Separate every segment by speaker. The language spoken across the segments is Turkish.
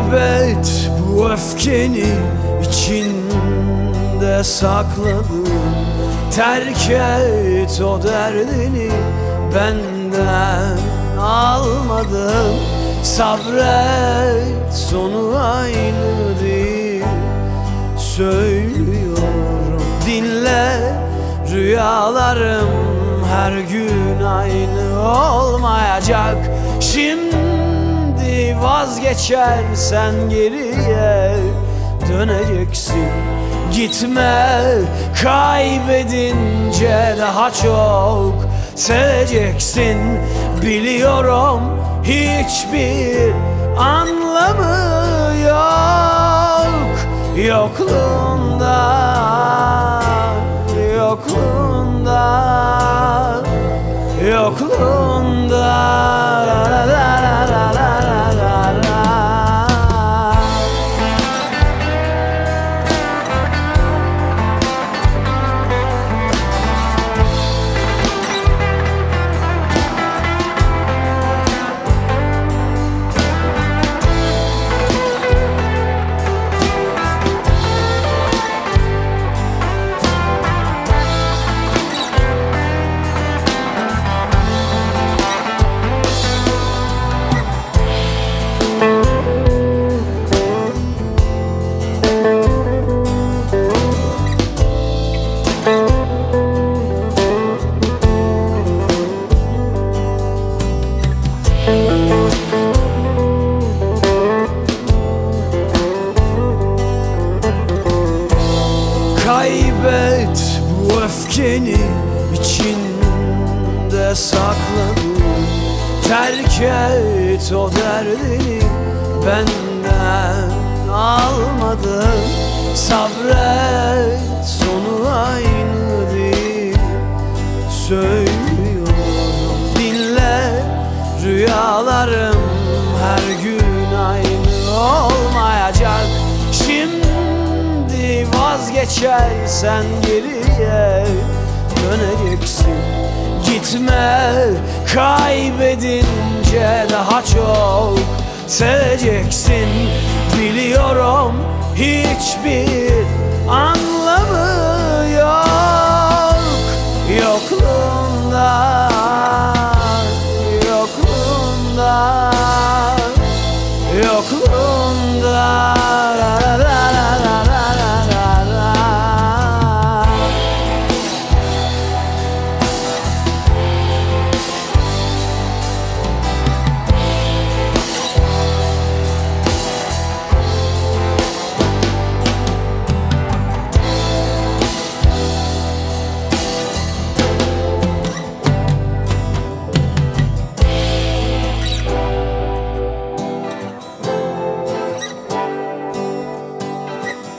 Speaker 1: Kaybet bu öfkeni, içinde sakladın. Terk et o derdini, benden almadın. Sabret, sonu aynı değil. Söylüyorum, dinle. Rüyalarım her gün aynı olmayacak. Şimdi vazgeçersen geriye döneceksin. Gitme, kaybedince daha çok seveceksin. Biliyorum hiçbir anlamı yok yokluğunda, yokluğunda, yokluğunda. Kaybet bu öfkeni, içinde sakladın. Terk et o derdini, benden almadın. Sabret, sonu aynı değil. Söylüyorum, dinle. Rüyalarım her gün aynı olmayacak. Şimdi vazgeçersen geriye döneceksin. Gitme, kaybedince daha çok seveceksin. Biliyorum hiçbir anlamı yok yokluğunda, yokluğunda, yokluğunda.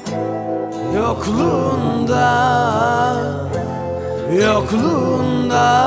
Speaker 1: Yokluğunda, yokluğunda.